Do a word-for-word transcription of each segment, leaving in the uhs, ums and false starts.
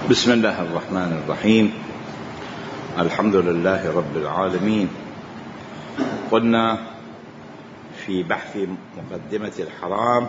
بسم الله الرحمن الرحيم. الحمد لله رب العالمين. قلنا في بحث مقدمة الحرام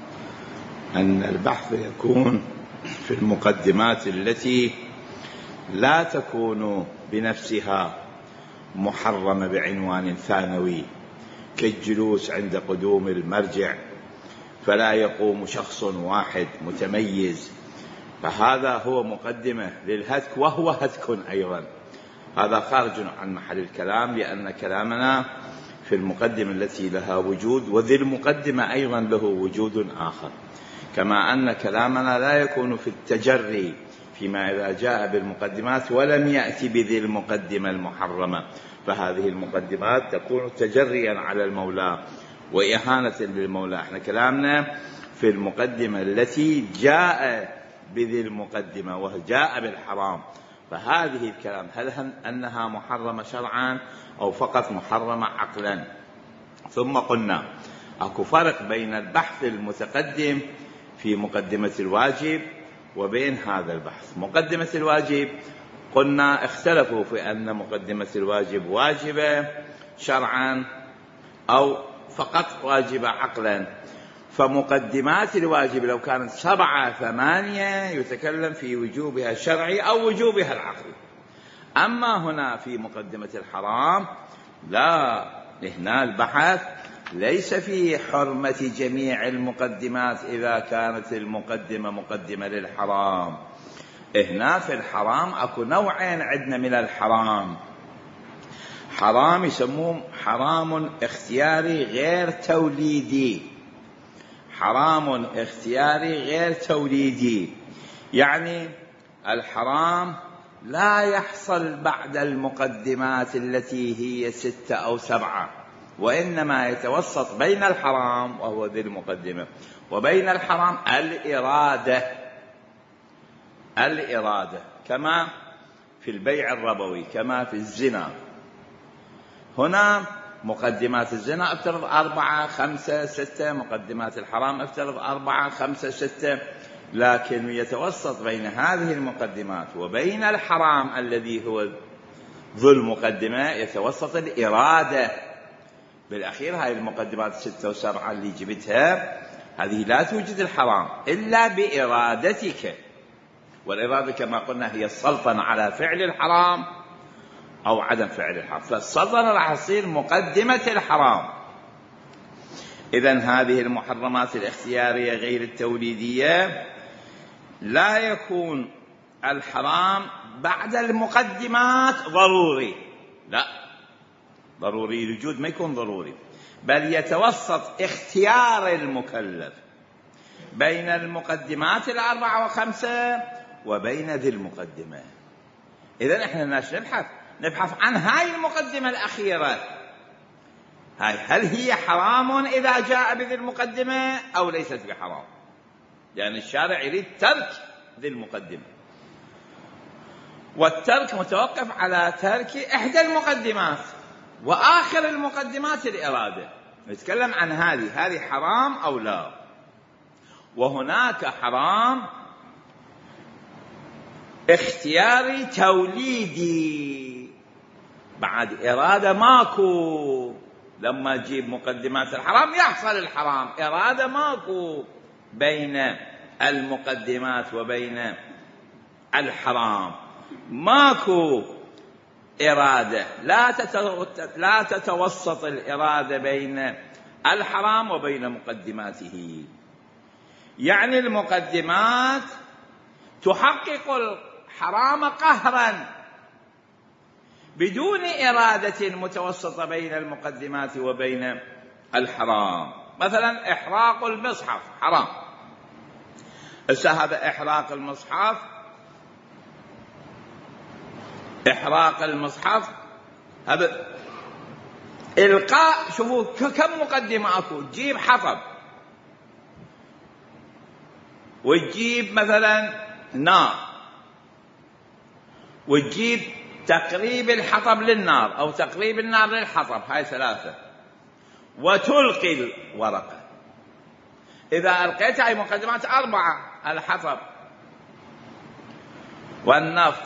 أن البحث يكون في المقدمات التي لا تكون بنفسها محرمة بعنوان ثانوي، كالجلوس عند قدوم المرجع فلا يقوم شخص واحد متميز، فهذا هو مقدمة للهتك وهو هتك أيضا. هذا خارج عن محل الكلام، لأن كلامنا في المقدمة التي لها وجود، وذي المقدمة أيضا له وجود آخر، كما أن كلامنا لا يكون في التجري فيما إذا جاء بالمقدمات ولم يأتي بذي المقدمة المحرمة، فهذه المقدمات تكون تجريا على المولى وإهانة للمولى. احنا كلامنا في المقدمة التي جاء بذي المقدمة وجاء بالحرام، فهذه الكلام هل أنها محرمة شرعا أو فقط محرمة عقلا؟ ثم قلنا أكو فرق بين البحث المتقدم في مقدمة الواجب وبين هذا البحث. مقدمة الواجب قلنا اختلفوا في أن مقدمة الواجب واجبة شرعا أو فقط واجبة عقلا، فمقدمات الواجب لو كانت سبعة ثمانية يتكلم في وجوبها الشرعي أو وجوبها العقلي. أما هنا في مقدمة الحرام لا، هنا البحث ليس في حرمة جميع المقدمات إذا كانت المقدمة مقدمة للحرام. هنا في الحرام أكو نوعين عندنا من الحرام، حرام يسموه حرام اختياري غير توليدي. حرام اختياري غير توليدي يعني الحرام لا يحصل بعد المقدمات التي هي ستة أو سبعة، وإنما يتوسط بين الحرام وهو ذي المقدمة وبين الحرام الإرادة. الإرادة كما في البيع الربوي، كما في الزنا. هنا مقدمات الزنا افترض أربعة خمسة ستة، مقدمات الحرام افترض أربعة خمسة ستة، لكن يتوسط بين هذه المقدمات وبين الحرام الذي هو ذو المقدمة يتوسط الإرادة. بالأخير هذه المقدمات ستة وسبعة اللي جبتها هذه لا توجد الحرام إلا بإرادتك، والإرادة كما قلنا هي السلطنة على فعل الحرام أو عدم فعل الحرام، فالسلطنة راح تصير مقدمة الحرام. إذن هذه المحرمات الاختيارية غير التوليدية لا يكون الحرام بعد المقدمات ضروري، لا، ضروري الوجود ما يكون ضروري، بل يتوسط اختيار المكلف بين المقدمات الأربعة وخمسة وبين ذي المقدمة. إذن إحنا ناش نبحث نبحث عن هاي المقدمة الأخيرة، هاي هل هي حرام إذا جاء بذي المقدمة أو ليست بحرام؟ يعني الشارع يريد ترك ذي المقدمة، والترك متوقف على ترك إحدى المقدمات، وآخر المقدمات الإرادة. نتكلم عن هذه هذه حرام أو لا. وهناك حرام اختياري توليدي، بعد إرادة ماكو. لما تجيب مقدمات الحرام يحصل الحرام، إرادة ماكو بين المقدمات وبين الحرام، ماكو إرادة، لا لا تتوسط الإرادة بين الحرام وبين مقدماته. يعني المقدمات تحقق الحرام قهرا بدون إرادة متوسطة بين المقدمات وبين الحرام. مثلا إحراق المصحف حرام، هذا إحراق المصحف إحراق المصحف هذا إلقاء. شوفوا كم مقدمة أكو، تجيب حطب وتجيب مثلا نار وتجيب تقريب الحطب للنار أو تقريب النار للحطب، هاي ثلاثة، وتلقي الورقة. إذا ألقيت هاي مقدمات أربعة، الحطب والنفط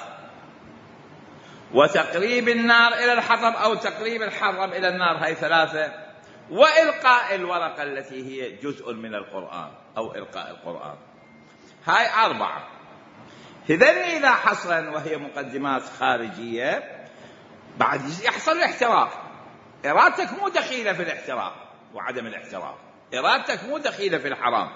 وتقريب النار إلى الحطب أو تقريب الحطب إلى النار، هاي ثلاثة، وإلقاء الورقة التي هي جزء من القرآن أو إلقاء القرآن، هاي أربعة. هذين إذا حصلا وهي مقدمات خارجية بعد يحصل الاحتراق. إرادتك مو دخيلة في الاحتراق وعدم الاحتراق، إرادتك مو دخيلة في الحرام،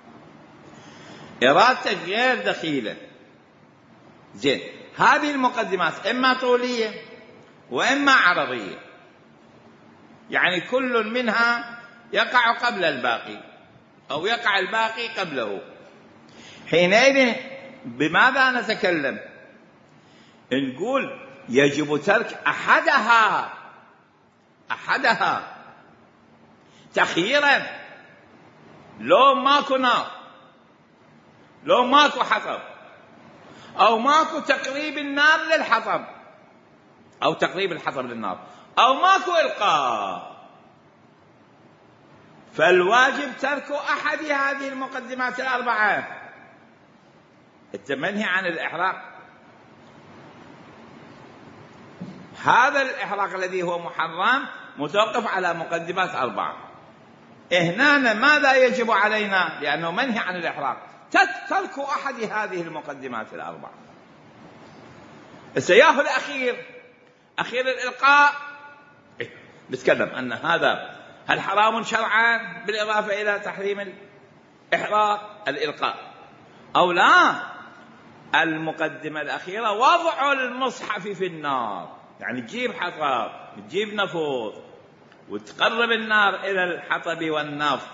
إرادتك غير دخيلة. زين، هذه المقدمات إما طولية وإما عرضية، يعني كل منها يقع قبل الباقي أو يقع الباقي قبله. حينئذ بماذا نتكلم؟ نقول يجب ترك أحدها أحدها تخييرا، لو ماكو نار، لو ماكو حطب، أو ماكو تقريب النار للحطب أو تقريب الحطب للنار، أو ماكو إلقاء، فالواجب ترك أحد هذه المقدمات الأربعة. التمنهي عن الإحراق، هذا الإحراق الذي هو محرم متوقف على مقدمات أربعة. هنا ماذا يجب علينا؟ لأنه منهي عن الإحراق، ترك أحد هذه المقدمات الأربعة. السياف الأخير، أخير الإلقاء، إيه؟ نتكلم أن هذا هل حرام شرعا بالإضافة إلى تحريم الإحراق الإلقاء أو لا؟ المقدمة الأخيرة وضع المصحف في النار، يعني تجيب حطب، تجيب نفط وتقرب النار إلى الحطب والنفط،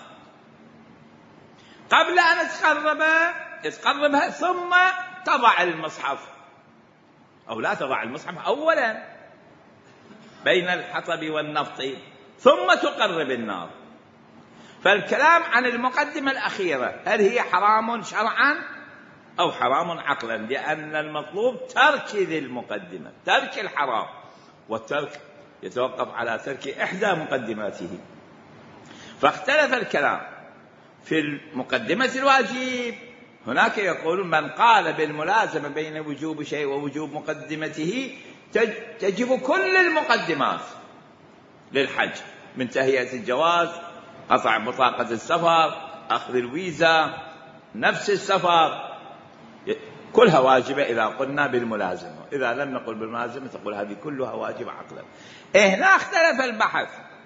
قبل أن تقربها تقربها ثم تضع المصحف، أو لا تضع المصحف أولا بين الحطب والنفط ثم تقرب النار. فالكلام عن المقدمة الأخيرة هل هي حرام شرعا أو حرام عقلا، لأن المطلوب ترك ذي المقدمة، ترك الحرام، والترك يتوقف على ترك إحدى مقدماته. فاختلف الكلام في المقدمة الواجب. هناك يقولون من قال بالملازمة بين وجوب شيء ووجوب مقدمته تجب كل المقدمات للحج، من تهيئة الجواز، قطع بطاقة السفر، أخذ الفيزا، نفس السفر، كلها واجبة إذا قلنا بالملازمة. إذا لم نقل بالملازمة تقول هذه كلها واجبة عقلا. هنا اختلف البحث،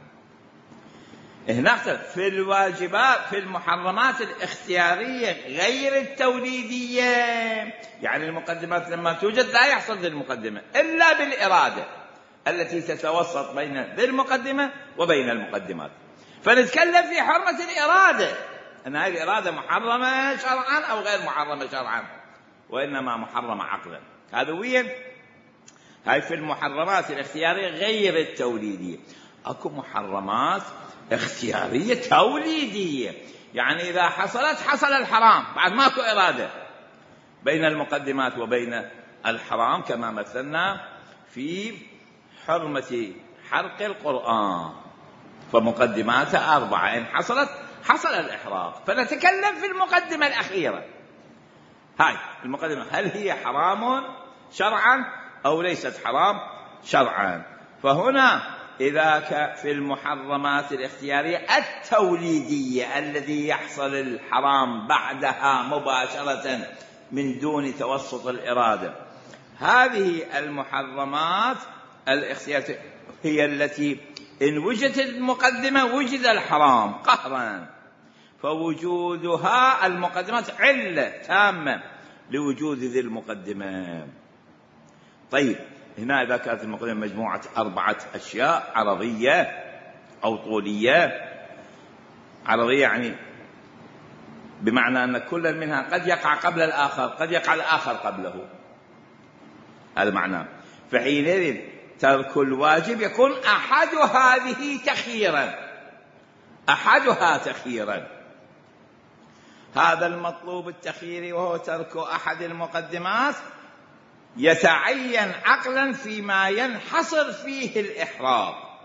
هنا اختلف في الواجبات، في المحرمات الاختيارية غير التوليدية، يعني المقدمات لما توجد لا يحصل ذي المقدمة إلا بالإرادة التي تتوسط بين ذي المقدمة وبين المقدمات. فنتكلم في حرمة الإرادة، أن هذه الإرادة محرمة شرعا أو غير محرمة شرعا، وإنما محرمة عقلا. هذا وين؟ هاي في المحرمات الاختيارية غير التوليدية. أكو محرمات اختيارية توليدية، يعني إذا حصلت حصل الحرام بعد ماكو إرادة بين المقدمات وبين الحرام، كما مثلنا في حرمة حرق القرآن، فمقدماتها أربعة، إن حصلت حصل الإحراق. فنتكلم في المقدمة الأخيرة، هاي المقدمة هل هي حرام شرعا أو ليست حرام شرعا. فهنا إذا في المحرمات الاختيارية التوليدية الذي يحصل الحرام بعدها مباشرة من دون توسط الإرادة، هذه المحرمات الاختيارية هي التي إن وجدت المقدمة وجد الحرام قهرا، فوجودها المقدمات علة تامة لوجود ذي المقدمة. طيب هنا إذا كانت المقدمة مجموعة أربعة أشياء عرضية أو طولية، عرضية يعني بمعنى أن كل منها قد يقع قبل الآخر، قد يقع الآخر قبله، هذا معناه. فحينئذ ترك الواجب يكون أحد هذه تخييرا، أحدها تخييرا، هذا المطلوب التخييري وهو ترك أحد المقدمات يتعين عقلا فيما ينحصر فيه الإحراق.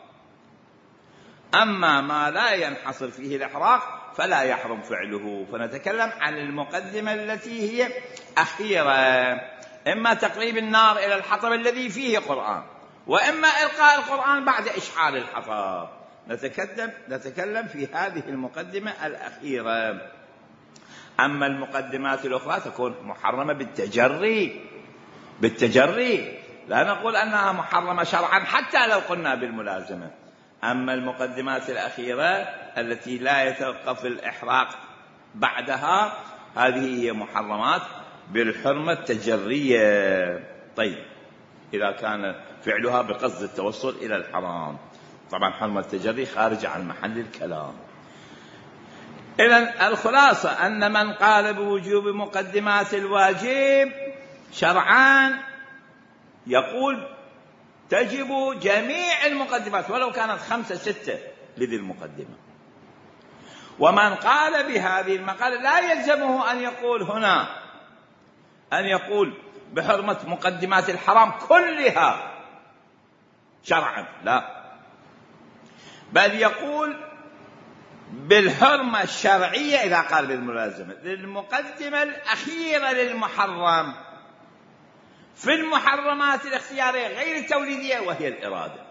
أما ما لا ينحصر فيه الإحراق فلا يحرم فعله. فنتكلم عن المقدمة التي هي أخيرة، إما تقريب النار إلى الحطب الذي فيه قرآن، وإما إلقاء القرآن بعد إشعال الحطب. نتكلم نتكلم في هذه المقدمة الأخيرة. أما المقدمات الأخرى تكون محرمة بالتجري بالتجري لا نقول أنها محرمة شرعا حتى لو قلنا بالملازمة. أما المقدمات الأخيرة التي لا يتوقف الإحراق بعدها، هذه هي محرمات بالحرمة التجرية. طيب، إذا كان فعلها بقصد التوصل إلى الحرام، طبعا حرمة التجري خارج عن محل الكلام. إذن الخلاصة أن من قال بوجوب مقدمات الواجب شرعان يقول تجب جميع المقدمات ولو كانت خمسة ستة لذي المقدمة. ومن قال بهذه المقالة لا يلزمه أن يقول هنا أن يقول بحرمة مقدمات الحرام كلها شرعا، لا، بل يقول بالحرمة الشرعية إذا قال بالملازمة للمقدمة الأخيرة للمحرم في المحرمات الاختيارية غير التوليدية وهي الإرادة.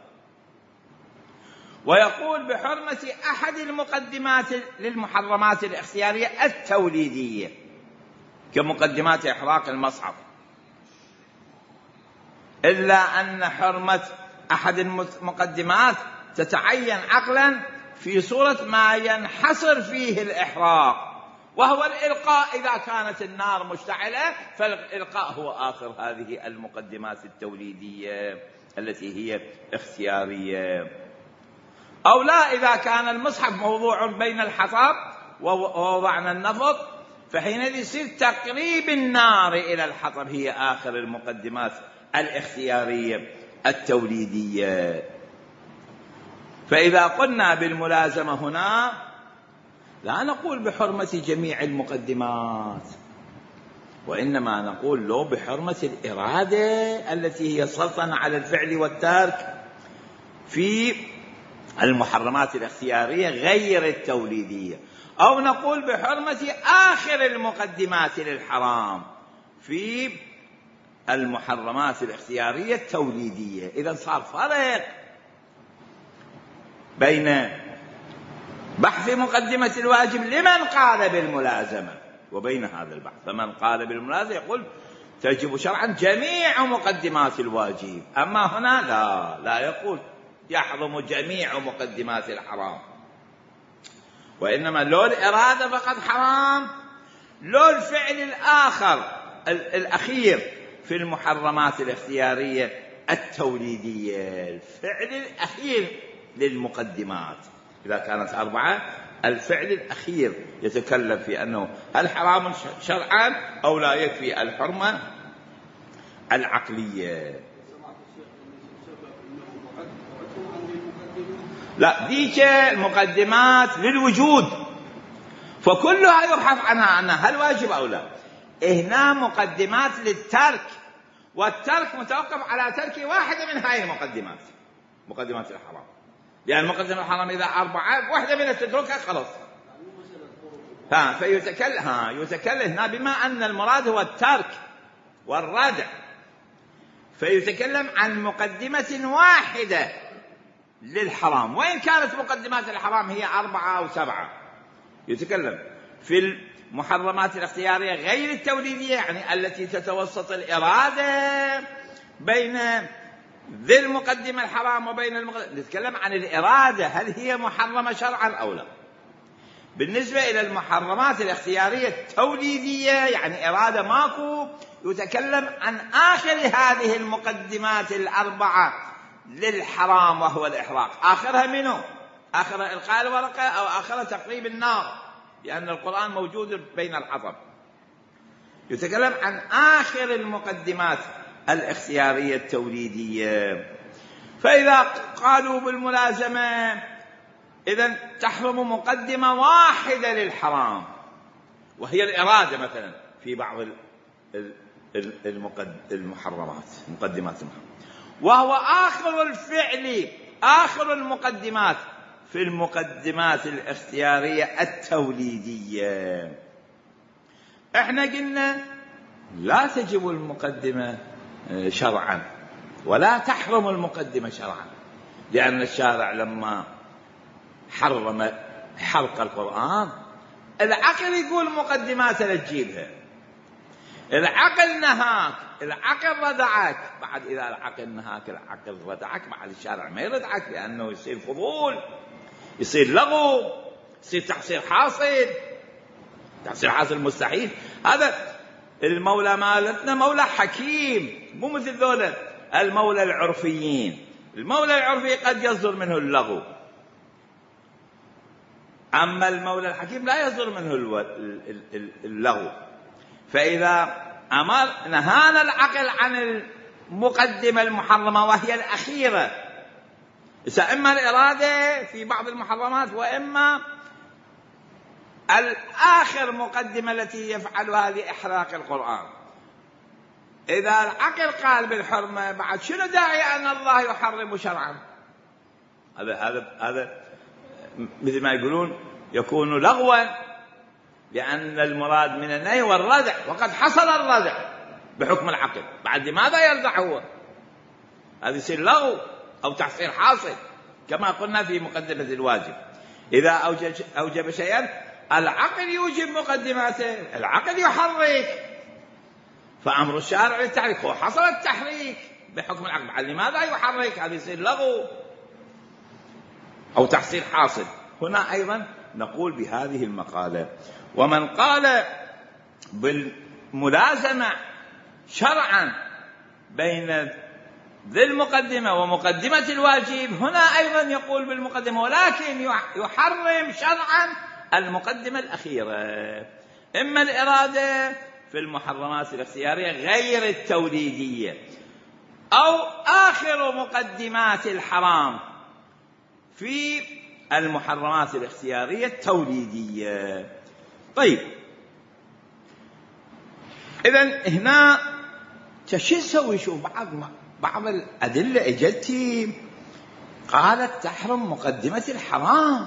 ويقول بحرمة أحد المقدمات للمحرمات الاختيارية التوليدية كمقدمات إحراق المصحف، إلا أن حرمة أحد المقدمات تتعين عقلا في صورة ما ينحصر فيه الإحراق، وهو الإلقاء. إذا كانت النار مشتعلة فالإلقاء هو آخر هذه المقدمات التوليدية التي هي اختيارية. أو لا، إذا كان المصحف موضوع بين الحطب ووضعنا النفط فحينئذ يصير تقريب النار إلى الحطب هي آخر المقدمات الاختيارية التوليدية. فإذا قلنا بالملازمة هنا لا نقول بحرمة جميع المقدمات، وإنما نقول له بحرمة الإرادة التي هي سلطنة على الفعل والترك في المحرمات الاختيارية غير التوليدية. أو نقول بحرمة آخر المقدمات للحرام في المحرمات الاختيارية التوليدية. إذن صار فرق بين بحث مقدمة الواجب لمن قال بالملازمة وبين هذا البحث. فمن قال بالملازمة يقول تجب شرعا جميع مقدمات الواجب، أما هنا لا لا يقول يحرم جميع مقدمات الحرام، وإنما لو الإرادة فقط حرام، لو الفعل الآخر الأخير في المحرمات الاختيارية التوليدية، الفعل الأخير للمقدمات إذا كانت أربعة، الفعل الأخير يتكلم في أنه هل حرام شرعا أو لا، يكفي الحرمة العقلية. لا، ديك المقدمات للوجود فكلها يبحث عنها أنها هل واجب أو لا. هنا مقدمات للترك، والترك متوقف على ترك واحدة من هذه المقدمات، مقدمات الحرام، لأن مقدمة الحرام إذا أربعة واحدة منها تتركها خلاص. ها فيتكلم ها يتكلم هنا بما أن المراد هو الترك والردع، فيتكلم عن مقدمة واحدة للحرام، وإن كانت مقدمات الحرام هي أربعة أو سبعة. يتكلم في المحرمات الاختيارية غير التوليدية، يعني التي تتوسط الإرادة بين ذي المقدمة الحرام وبين المقدمة. نتكلم عن الإرادة هل هي محرمة شرعا أو لا. بالنسبة إلى المحرمات الاختيارية التوليدية يعني إرادة ماكو، يتكلم عن آخر هذه المقدمات الأربعة للحرام وهو الإحراق. آخرها منه؟ آخرها إلقاء الورقة أو آخرها تقريب النار، لأن القرآن موجود بين الحطب. يتكلم عن آخر المقدمات الاختيارية التوليدية. فإذا قالوا بالملازمة إذن تحرم مقدمة واحدة للحرام وهي الإرادة مثلا في بعض المحرمات، مقدمات المحرمات، وهو آخر الفعل آخر المقدمات في المقدمات الاختيارية التوليدية. احنا قلنا لا تجب المقدمة شرعا ولا تحرم المقدمة شرعا، لأن الشارع لما حرم حرق القرآن العقل يقول مقدمات لا تجيبها، العقل نهاك، العقل ردعك، بعد إذا العقل نهاك العقل ردعك بعد الشارع ما يردعك، لأنه يصير فضول، يصير لغو، يصير تحصيل حاصل، تحصيل حاصل مستحيل. هذا المولى مالتنا مولى حكيم، مو مثل ذولا المولى العرفيين. المولى العرفي قد يصدر منه اللغو، أما المولى الحكيم لا يصدر منه اللغو. فإذا أمر نهانا العقل عن المقدمة المحرمة وهي الأخيرة، إما الإرادة في بعض المحرمات وإما الآخر مقدمة التي يفعلها لإحراق القرآن. إذا العقل قال بالحرمة بعد شنو داعي أن الله يحرم شرعا؟ هذا هذا هذا مثل ما يقولون يكون لغوا، لأن المراد من النهي والردع، وقد حصل الردع بحكم العقل، بعد لماذا يردع هو؟ هذا يصير لغو أو تحصيل حاصل، كما قلنا في مقدمة الواجب. إذا أوجب, أوجب شيئا العقل يوجب مقدماته، العقل يحرك، فأمر الشارع للتحريك، هو حصل التحريك بحكم العقل، بعد لماذا يحرك؟ هذا يصير لغو أو تحصيل حاصل. هنا أيضا نقول بهذه المقالة: ومن قال بالملازمة شرعا بين ذي المقدمة ومقدمة الواجب، هنا أيضا يقول بالمقدمة، ولكن يحرم شرعا المقدمة الأخيرة، إما الإرادة في المحرمات الاختيارية غير التوليدية، أو آخر مقدمات الحرام في المحرمات الاختيارية التوليدية. طيب، إذن هنا شو نسوي؟ شوف بعض بعض الأدلة إجتي قالت تحرم مقدمة الحرام،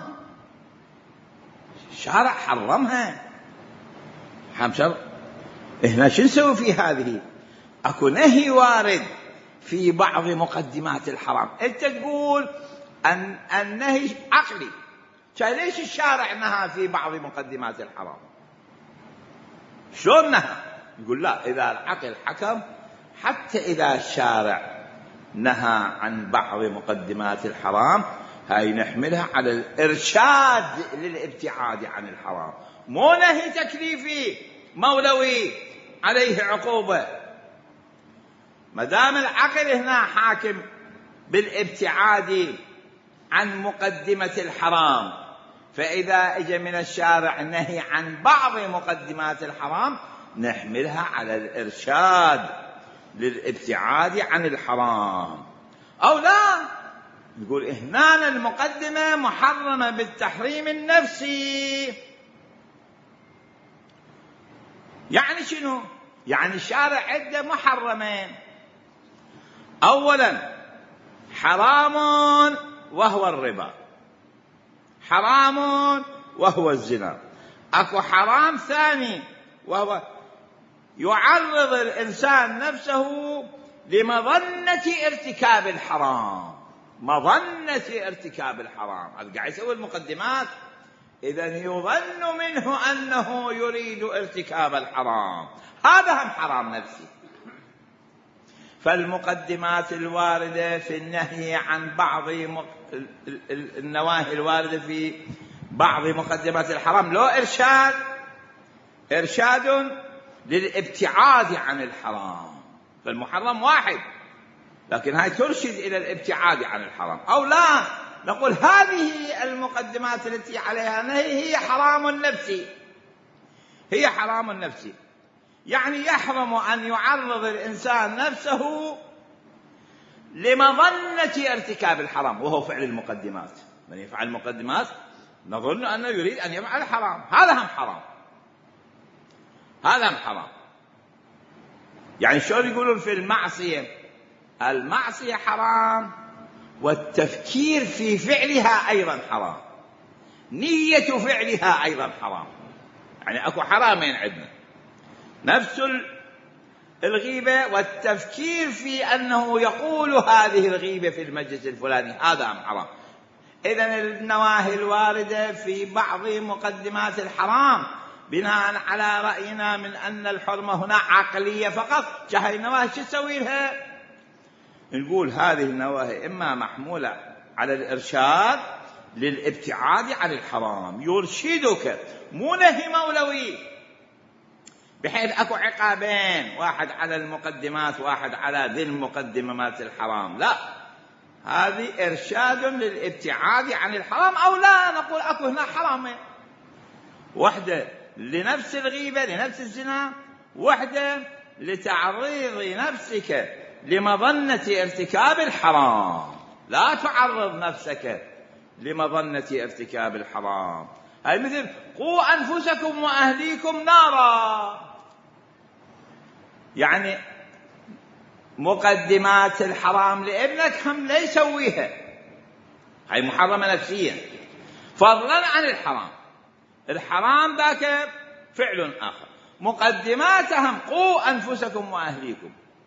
الشارع حرمها، حرم شرع. هنا شو نسوي في هذه؟ أكو نهي وارد في بعض مقدمات الحرام، أنت تقول أن النهي عقلي، ليش الشارع نهى في بعض مقدمات الحرام؟ شلون نهى؟ يقول لا، إذا العقل حكم، حتى إذا الشارع نهى عن بعض مقدمات الحرام هاي نحملها على الإرشاد للابتعاد عن الحرام، مو نهي تكليفي مولوي عليه عقوبة. ما دام العقل هنا حاكم بالابتعاد عن مقدمة الحرام، فإذا اجى من الشارع نهي عن بعض مقدمات الحرام نحملها على الإرشاد للابتعاد عن الحرام. أو لا، نقول هنا المقدمة محرمة بالتحريم النفسي. يعني شنو؟ يعني الشارع عنده محرمين: أولا حرام وهو الربا، حرام وهو الزنا. أكو حرام ثاني وهو يعرض الإنسان نفسه لمظنة ارتكاب الحرام، مظنة ارتكاب الحرام، هذا قاعد يسوي المقدمات، إذن يظن منه أنه يريد ارتكاب الحرام، هذا هم حرام نفسي. فالمقدمات الواردة في النهي عن بعض النواهي الواردة في بعض مقدمات الحرام له إرشاد، إرشاد للابتعاد عن الحرام، فالمحرم واحد لكن هاي ترشد إلى الابتعاد عن الحرام. أو لا، نقول هذه المقدمات التي عليها نهي هي حرام نفسي، هي حرام نفسي، يعني يحرم أن يعرض الإنسان نفسه لمظنة ارتكاب الحرام، وهو فعل المقدمات. من يفعل المقدمات نظن أنه يريد أن يفعل الحرام، هذا هم حرام، هذا هم حرام. يعني شلون يقولون في المعصية؟ المعصية حرام والتفكير في فعلها أيضا حرام، نية فعلها أيضا حرام. يعني أكو حرامين عندنا، نفس الغيبة والتفكير في أنه يقول هذه الغيبة في المجلس الفلاني، هذا حرام. إذن النواهي الواردة في بعض مقدمات الحرام بناء على رأينا من أن الحرمة هنا عقلية فقط، جهة النواهي شو تسوي لها؟ نقول هذه النواهي إما محمولة على الإرشاد للابتعاد عن الحرام، يرشدك، مو نهي مولوي بحيث أكو عقابين، واحد على المقدمات واحد على ذي المقدمات الحرام، لا، هذه إرشاد للابتعاد عن الحرام. أو لا نقول أكو هنا حرامين، واحدة لنفس الغيبة لنفس الزنا، واحدة لتعريض نفسك لمظنة ارتكاب الحرام. لا تعرض نفسك لمظنة ارتكاب الحرام. هاي مثل قوا أنفسكم وأهليكم نارا، يعني مقدمات الحرام لابنك هم لا يسويها، هاي محرمة نفسيا فضلا عن الحرام. الحرام ذاك فعل آخر، مقدماتهم قوا أنفسكم وأهليكم،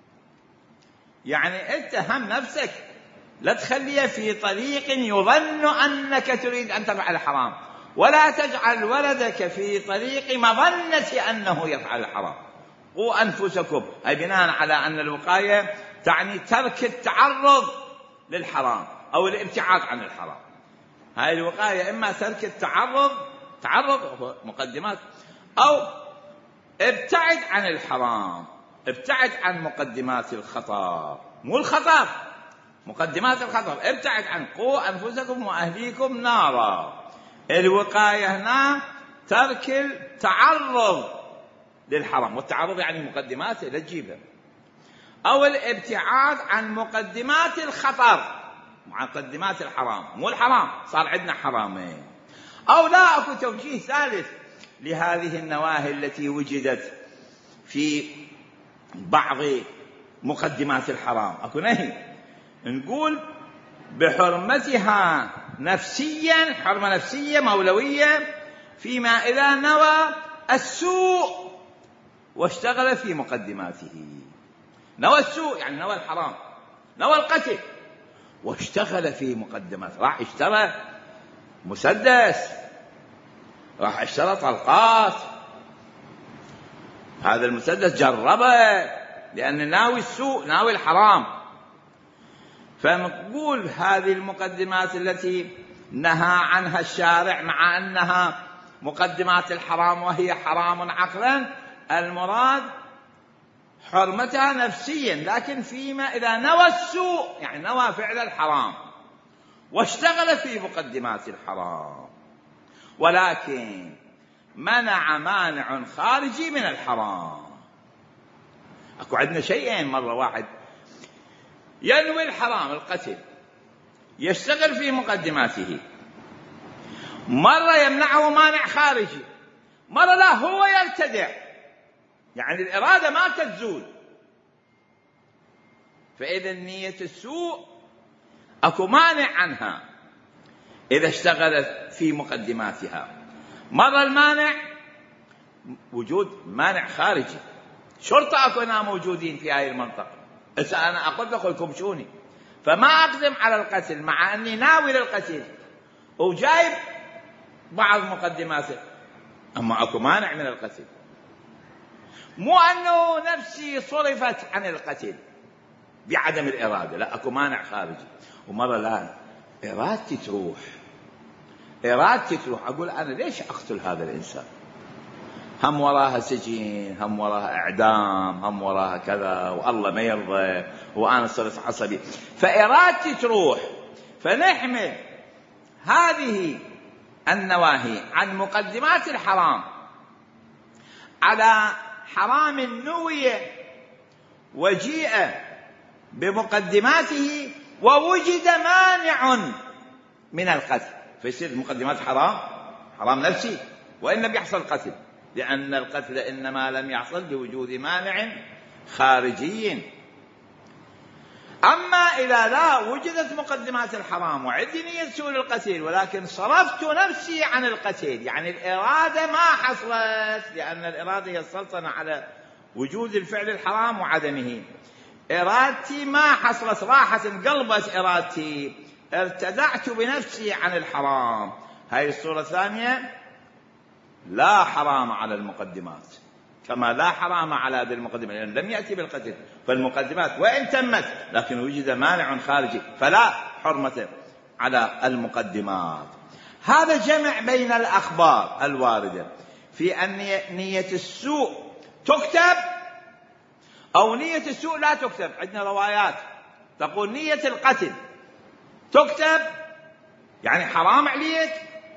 يعني أنت هم نفسك لا تخليه في طريق يظن أنك تريد أن تفعل الحرام، ولا تجعل ولدك في طريق مظنة أنه يفعل الحرام. قوا أنفسكم، أي بناء على أن الوقاية تعني ترك التعرض للحرام أو الابتعاد عن الحرام. هاي الوقاية إما ترك التعرض، تعرض مقدمات، أو ابتعد عن الحرام، ابتعد عن مقدمات الخطر، مو الخطر، مقدمات الخطر، ابتعد عن قوا أنفسكم وأهليكم نارا. الوقاية هنا ترك التعرض للحرام، والتعرض يعني مقدماته لا تجيبها، أو الابتعاد عن مقدمات الخطر، مقدمات الحرام، مو الحرام، صار عندنا حرامين. أو لا، أكو توجيه ثالث لهذه النواهي التي وجدت في بعض مقدمات الحرام، أكو نهي نقول بحرمتها نفسيا، حرمة نفسية مولوية، فيما إذا نوى السوء واشتغل في مقدماته. نوى السوء يعني نوى الحرام، نوى القتل واشتغل في مقدماته، راح اشترى مسدس، راح اشترى طلقات، هذا المسدس جربه لأن ناوي السوء، ناوي الحرام. فنقول هذه المقدمات التي نهى عنها الشارع مع أنها مقدمات الحرام وهي حرام عقلا، المراد حرمتها نفسيا، لكن فيما إذا نوى السوء يعني نوى فعل الحرام واشتغل في مقدمات الحرام، ولكن منع مانع خارجي من الحرام. أكو عندنا شيئين، مرة واحد ينوي الحرام القتل يشتغل في مقدماته، مرة يمنعه مانع خارجي، مرة لا هو يرتدع، يعني الإرادة ما تزول. فإذا نية السوء أكو مانع عنها إذا اشتغلت في مقدماتها. مرة المانع وجود مانع خارجي، شرطة أكو هنا موجودين في هذه المنطقة، إذا أنا أقول لكم شوني فما أقدم على القتل مع أني ناوي للقتل وجايب بعض مقدماته، أما أكو مانع من القتل، مو أنه نفسي صرفت عن القتل بعدم الإرادة، لا، أكو مانع خارجي. ومرة لا، إرادتي تروح، إرادتي تروح، أقول أنا ليش أقتل هذا الإنسان، هم وراها سجين، هم وراها إعدام، هم وراها كذا، والله ما يرضى، وأنا صرت عصبي، فإرادتي تروح. فنحمل هذه النواهي عن مقدمات الحرام على حرام نوية وجيء بمقدماته ووجد مانع من القتل، فيصير المقدمات حرام، حرام نفسي، وإن لم يحصل قتل، لأن القتل إنما لم يحصل بوجود مانع خارجي. أما إذا لا وجدت مقدمات الحرام وعندي نية سوء القتل ولكن صرفت نفسي عن القتل، يعني الإرادة ما حصلت، لأن الإرادة هي السلطنة على وجود الفعل الحرام وعدمه. إرادتي ما حصلت، راحت انقلبت إرادتي، ارتدعت بنفسي عن الحرام. هاي الصورة الثانية، لا حرام على المقدمات، كما لا حرام على ذي المقدمات لأنه لم يأتي بالقتل، فالمقدمات وإن تمت لكن وجد مانع خارجي فلا حرمة على المقدمات. هذا جمع بين الأخبار الواردة في أن نية السوء تكتب أو نية السوء لا تكتب. عندنا روايات تقول نية القتل تكتب، يعني حرام عليك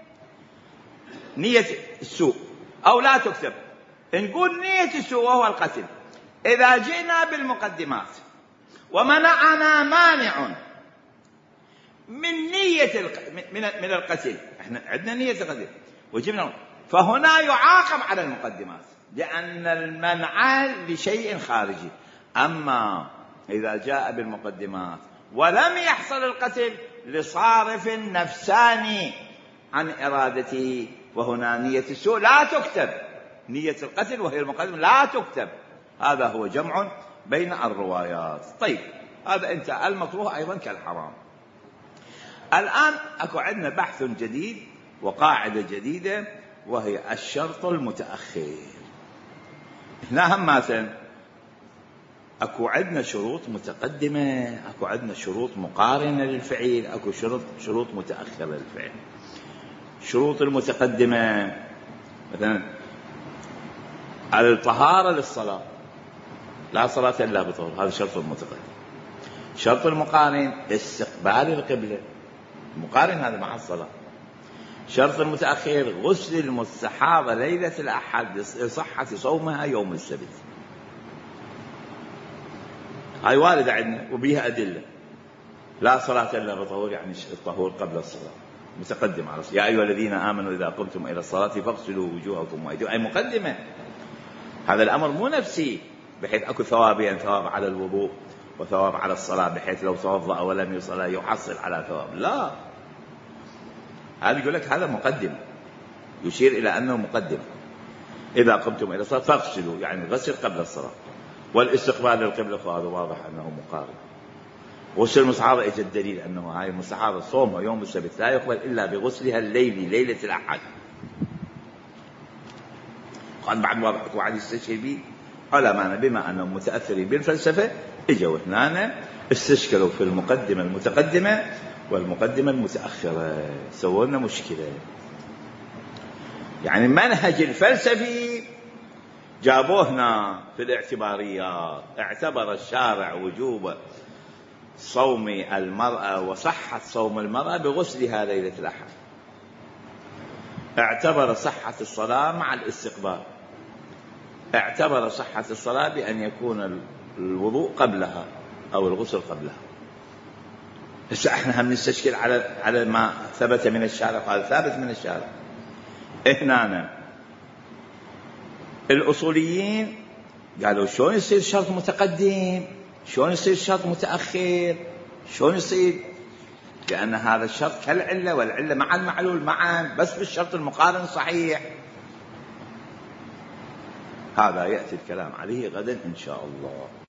نية السوء، أو لا تكتب. نقول نية السوء وهو القتل، إذا جئنا بالمقدمات ومنعنا مانع من نية من القتل، احنا عندنا نية القتل وجبنا، فهنا يعاقب على المقدمات لأن المنع لشيء خارجي. أما إذا جاء بالمقدمات ولم يحصل القتل لصارف نفساني عن إرادته، وهنا نية السوء لا تكتب، نية القتل وهي المقدمة لا تكتب. هذا هو جمع بين الروايات. طيب هذا انت المكروه أيضا كالحرام. الآن أكو عندنا بحث جديد وقاعدة جديدة وهي الشرط المتأخر. هنا هم مثلا أكو عندنا شروط متقدمة، أكو عندنا شروط مقارنة للفعل، أكو شروط شروط متأخرة للفعل. شروط المتقدمة مثلا على الطهارة للصلاة، لا صلاة إلا بطهور، هذا شرط المتقدم. شرط المقارن استقبال القبلة، المقارن هذا مع الصلاة. شرط المتأخر غسل المستحاضة ليلة الأحد لصحة صومها يوم السبت. هاي واردة عندنا وبيها أدلة. لا صلاة إلا بطهور يعني الطهور قبل الصلاة، متقدم على الصلاة. يا أيها الذين آمنوا إذا قمتم إلى الصلاة فاغسلوا وجوهكم وأيديكم، أي مقدمة. هذا الأمر مو نفسي بحيث أكو ثوابين، ثواب على الوضوء وثواب على الصلاة، بحيث لو توضأ ولم يصلي يحصل على ثواب، لا. هذا يقول لك هذا مقدم، يشير إلى أنه مقدم. إذا قمتم إلى الصلاة فاغسلوا يعني غسل قبل الصلاة. والاستقبال للقبلة فهذا واضح أنه مقارن. غسل المستحاضة إجا الدليل أنه هاي المستحاضة صومها يوم السبت لا يقبل إلا بغسلها الليلي ليلة الأحد. قال بعد واضح وعد يستشهر به علماء بما أنهم متأثرين بالفلسفة إجوا هنا استشكلوا في المقدمة المتقدمة والمقدمة المتأخرة، سووا لنا مشكلة. يعني المنهج الفلسفي جابوه هنا في الاعتباريات، اعتبر الشارع وجوب صوم المرأة وصحة صوم المرأة بغسلها ليلة الأحد، اعتبر صحة الصلاة مع الاستقبال، اعتبر صحة الصلاة بأن يكون الوضوء قبلها أو الغسل قبلها. بس احنا هم نستشكل على على ما ثبت من الشارع. قال ثابت من الشارع. هنا الأصوليين قالوا شلون يصير شرط متقدم، شلون يصير شرط متأخر، شلون يصير؟ لأن هذا الشرط كالعلة والعلة مع المعلول معا، بس بالشرط المقارن صحيح. هذا يأتي الكلام عليه غدا إن شاء الله.